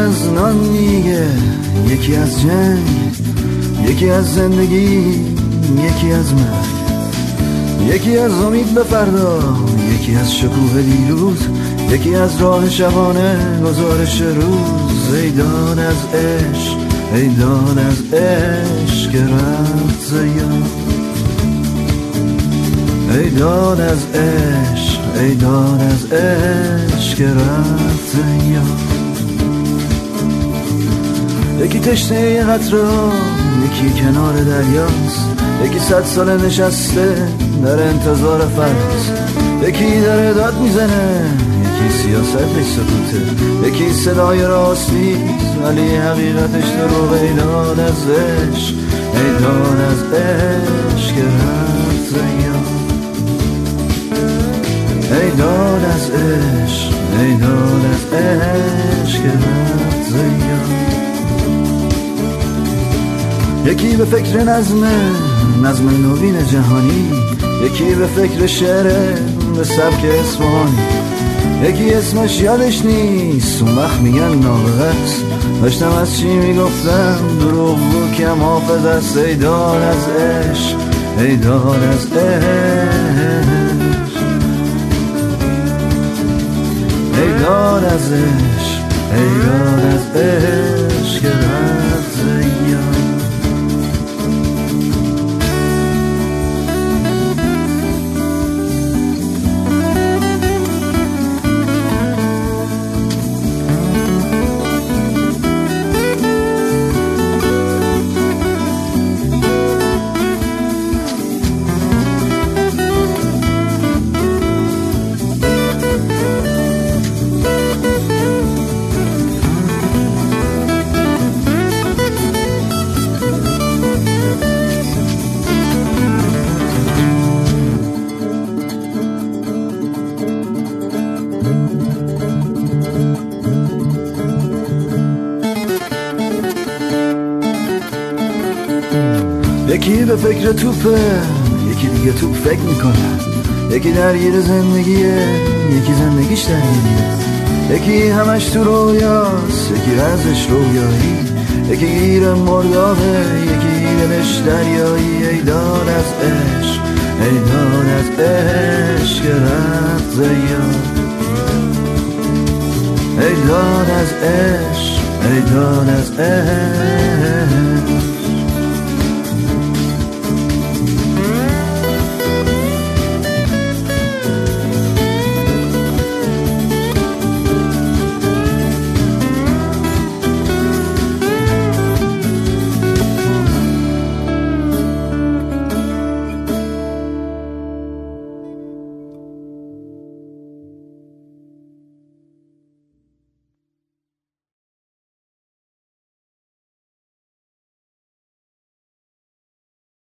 از نان میگه، یکی از جنگ، یکی از زندگی، یکی از مرگ، یکی از امید به فردا، یکی از شکوه دیروز، یکی از راه شبانه گزارش روز. ای داد از عشق، ای داد از عشق که رفت زیاد، ای داد از عشق، ای داد از عشق که رفت زیاد. یکی تشنه یه قطره، یکی کنار دریاست، یکی 100 سال نشسته در انتظار فراز، یکی داره داد میزنه، یکی سیاست بهش سکوته، یکی صدای راست نیست ولی حقیقتش دروغ. ای داد از عشق، ای داد از عشق که رفت زیاد، ای داد از عشق، ای داد از عشق که رفت زیاد. یکی به فکر نظم نوین جهانی، یکی به فکر شعر به سبک اصفهانی، یکی اسمش یادش نیست اون وقت میگن نابغه‌ست، داشتم از چی میگفتم دروغ بود کم حافظ است. ای داد از عشق، ای داد از عشق، ای داد از عشق، ای داد از عشق که رفت زیاد. یکی به فکر توپه، یکی دیگه توپ فکر میکنه، یکی درگیر زندگیه، یکی زندگیش درگیریه، یکی همش تو رویاست، یکی رزش رویایی، یکی گیر مردابه، یکی دلش دریایی. ای داد از عشق، ای داد از عشق که رفت زیاد، ای داد از عشق، ای داد از عشق.